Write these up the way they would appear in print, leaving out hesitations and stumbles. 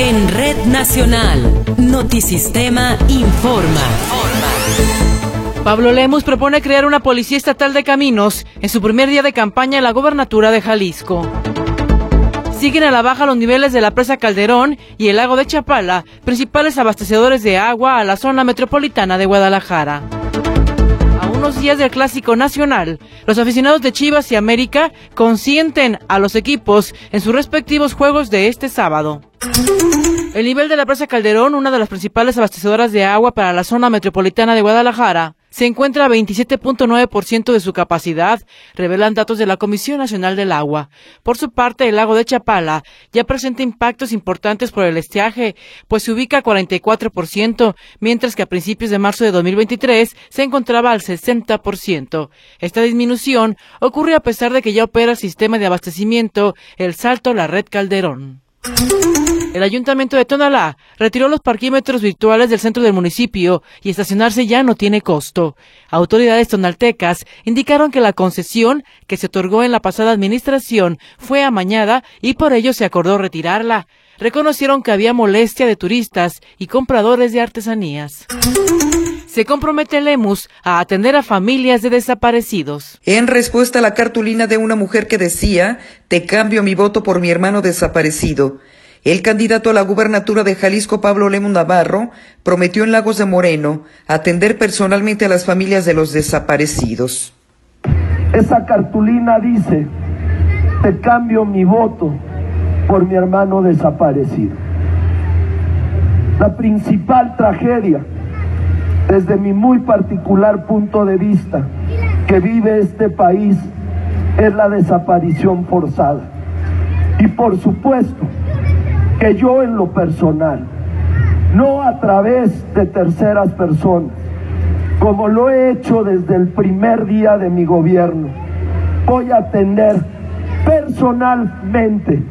En Red Nacional, Notisistema informa. Pablo Lemus propone crear una policía estatal de caminos en su primer día de campaña en la gobernatura de Jalisco. Siguen a la baja los niveles de la presa Calderón y el lago de Chapala, principales abastecedores de agua a la zona metropolitana de Guadalajara. A unos días del Clásico Nacional, los aficionados de Chivas y América consienten a los equipos en sus respectivos juegos de este sábado. El nivel de la presa Calderón, una de las principales abastecedoras de agua para la zona metropolitana de Guadalajara, se encuentra a 27.9% de su capacidad, revelan datos de la Comisión Nacional del Agua. Por su parte, el lago de Chapala ya presenta impactos importantes por el estiaje, pues se ubica a 44%, mientras que a principios de marzo de 2023 se encontraba al 60%. Esta disminución ocurre a pesar de que ya opera el sistema de abastecimiento El Salto La Red Calderón. El Ayuntamiento de Tonalá retiró los parquímetros virtuales del centro del municipio y estacionarse ya no tiene costo. Autoridades tonaltecas indicaron que la concesión que se otorgó en la pasada administración fue amañada y por ello se acordó retirarla. Reconocieron que había molestia de turistas y compradores de artesanías. Se compromete Lemus a atender a familias de desaparecidos. En respuesta a la cartulina de una mujer que decía, te cambio mi voto por mi hermano desaparecido, el candidato a la gubernatura de Jalisco, Pablo Lemus Navarro, prometió en Lagos de Moreno atender personalmente a las familias de los desaparecidos. Esa cartulina dice, te cambio mi voto por mi hermano desaparecido. La principal tragedia, desde mi muy particular punto de vista, que vive este país, es la desaparición forzada. Y por supuesto, que yo en lo personal, no a través de terceras personas, como lo he hecho desde el primer día de mi gobierno, voy a atender personalmente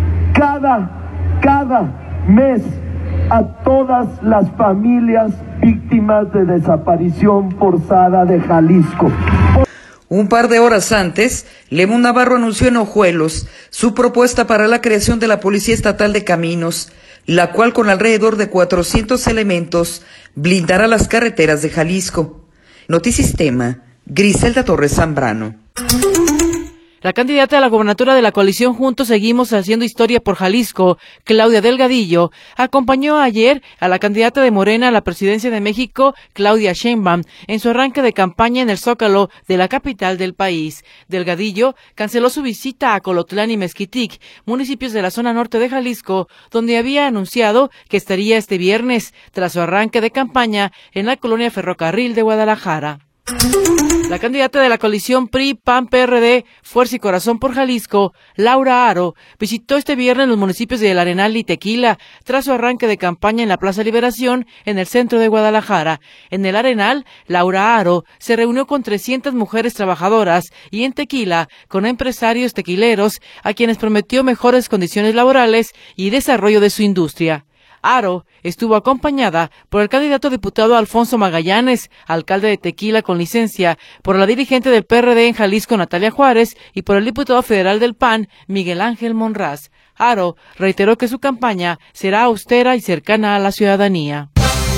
cada mes a todas las familias víctimas de desaparición forzada de Jalisco. Un par de horas antes, Lemus Navarro anunció en Ojuelos su propuesta para la creación de la Policía Estatal de Caminos, la cual con alrededor de 400 elementos blindará las carreteras de Jalisco. Notisistema, Griselda Torres Zambrano. La candidata a la gobernatura de la coalición Juntos Seguimos Haciendo Historia por Jalisco, Claudia Delgadillo, acompañó ayer a la candidata de Morena a la presidencia de México, Claudia Sheinbaum, en su arranque de campaña en el Zócalo de la capital del país. Delgadillo canceló su visita a Colotlán y Mezquitic, municipios de la zona norte de Jalisco, donde había anunciado que estaría este viernes, tras su arranque de campaña en la colonia Ferrocarril de Guadalajara. La candidata de la coalición PRI, PAN, PRD, Fuerza y Corazón por Jalisco, Laura Aro, visitó este viernes los municipios de El Arenal y Tequila, tras su arranque de campaña en la Plaza Liberación, en el centro de Guadalajara. En El Arenal, Laura Aro se reunió con 300 mujeres trabajadoras y en Tequila con empresarios tequileros, a quienes prometió mejores condiciones laborales y desarrollo de su industria. Aro estuvo acompañada por el candidato a diputado Alfonso Magallanes, alcalde de Tequila con licencia, por la dirigente del PRD en Jalisco, Natalia Juárez, y por el diputado federal del PAN, Miguel Ángel Monraz. Aro reiteró que su campaña será austera y cercana a la ciudadanía.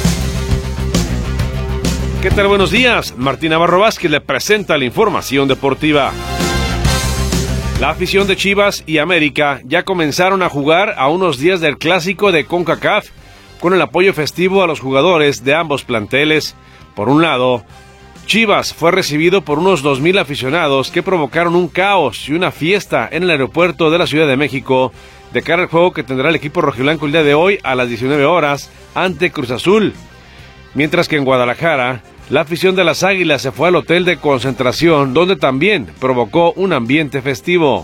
¿Qué tal? Buenos días. Martín Navarro Vázquez le presenta la información deportiva. La afición de Chivas y América ya comenzaron a jugar a unos días del clásico de CONCACAF, con el apoyo festivo a los jugadores de ambos planteles. Por un lado, Chivas fue recibido por unos 2,000 aficionados que provocaron un caos y una fiesta en el aeropuerto de la Ciudad de México, de cara al juego que tendrá el equipo rojiblanco el día de hoy a las 19 horas ante Cruz Azul. Mientras que en Guadalajara, la afición de las Águilas se fue al hotel de concentración, donde también provocó un ambiente festivo.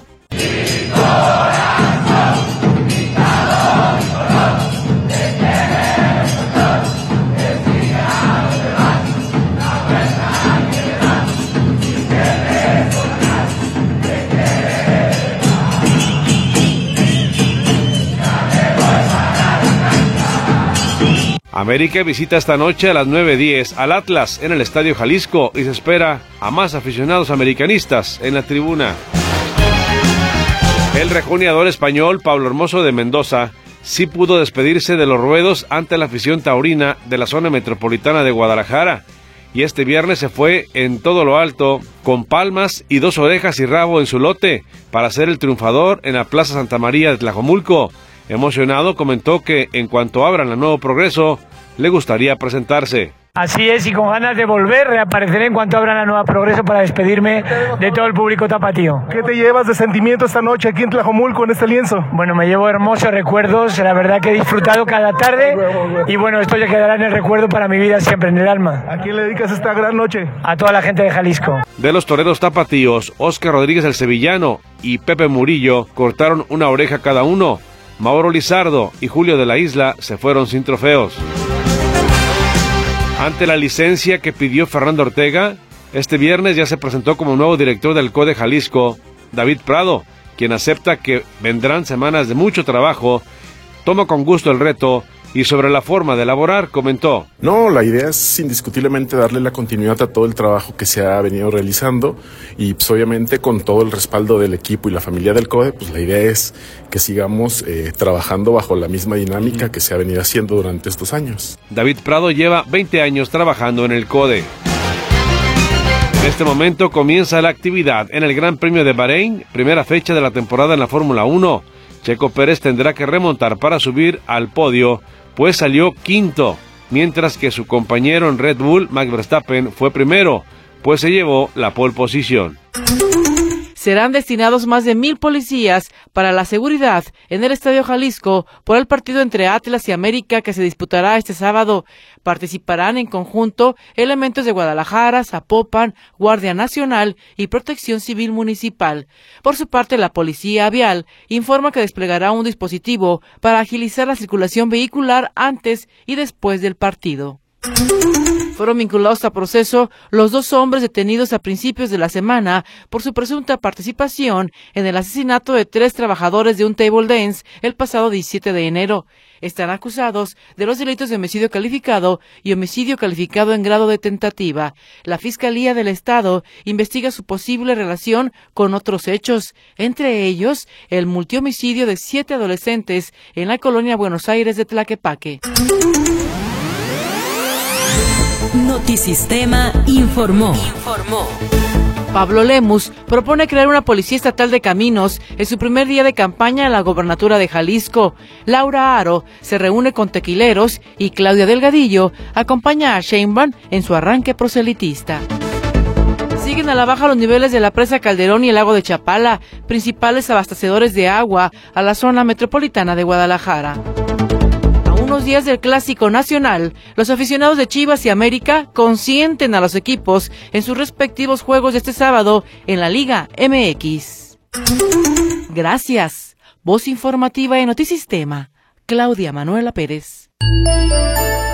América visita esta noche a las 9:10 al Atlas en el Estadio Jalisco y se espera a más aficionados americanistas en la tribuna. El rejoneador español Pablo Hermoso de Mendoza sí pudo despedirse de los ruedos ante la afición taurina de la zona metropolitana de Guadalajara, y este viernes se fue en todo lo alto, con palmas y 2 orejas y rabo en su lote, para ser el triunfador en la Plaza Santa María de Tlajomulco. Emocionado, comentó que en cuanto abran la Nuevo Progreso, le gustaría presentarse. Así es, y con ganas de volver, reapareceré en cuanto abran la Nueva Progreso para despedirme de todo el público tapatío. ¿Qué te llevas de sentimiento esta noche aquí en Tlajomulco, en este lienzo? Bueno, me llevo hermosos recuerdos, la verdad que he disfrutado cada tarde, y bueno, esto ya quedará en el recuerdo para mi vida siempre, en el alma. ¿A quién le dedicas esta gran noche? A toda la gente de Jalisco. De los toreros tapatíos, Óscar Rodríguez el Sevillano y Pepe Murillo cortaron una oreja cada uno. Mauro Lizardo y Julio de la Isla se fueron sin trofeos. Ante la licencia que pidió Fernando Ortega, este viernes ya se presentó como nuevo director del CODE Jalisco, David Prado, quien acepta que vendrán semanas de mucho trabajo, toma con gusto el reto y sobre la forma de elaborar comentó. No, la idea es indiscutiblemente darle la continuidad a todo el trabajo que se ha venido realizando y pues obviamente con todo el respaldo del equipo y la familia del CODE, pues la idea es que sigamos trabajando bajo la misma dinámica que se ha venido haciendo durante estos años. David Prado lleva 20 años trabajando en el CODE. En este momento comienza la actividad en el Gran Premio de Bahrein, primera fecha de la temporada en la Fórmula 1. Checo Pérez tendrá que remontar para subir al podio, pues salió quinto, mientras que su compañero en Red Bull, Max Verstappen, fue primero, pues se llevó la pole position. Serán destinados más de 1,000 policías para la seguridad en el Estadio Jalisco por el partido entre Atlas y América que se disputará este sábado. Participarán en conjunto elementos de Guadalajara, Zapopan, Guardia Nacional y Protección Civil Municipal. Por su parte, la Policía Vial informa que desplegará un dispositivo para agilizar la circulación vehicular antes y después del partido. Fueron vinculados a proceso los 2 hombres detenidos a principios de la semana por su presunta participación en el asesinato de 3 trabajadores de un table dance el pasado 17 de enero. Están acusados de los delitos de homicidio calificado y homicidio calificado en grado de tentativa. La Fiscalía del Estado investiga su posible relación con otros hechos, entre ellos el multihomicidio de 7 adolescentes en la colonia Buenos Aires de Tlaquepaque. Notisistema informó. Pablo Lemus propone crear una policía estatal de caminos en su primer día de campaña en la gobernatura de Jalisco. Laura Aro se reúne con tequileros y Claudia Delgadillo acompaña a Sheinbaum en su arranque proselitista. Siguen a la baja los niveles de la presa Calderón y el lago de Chapala, principales abastecedores de agua a la zona metropolitana de Guadalajara. Unos días del Clásico Nacional, los aficionados de Chivas y América consienten a los equipos en sus respectivos juegos de este sábado en la Liga MX. Gracias. Voz informativa de Notisistema, Claudia Manuela Pérez.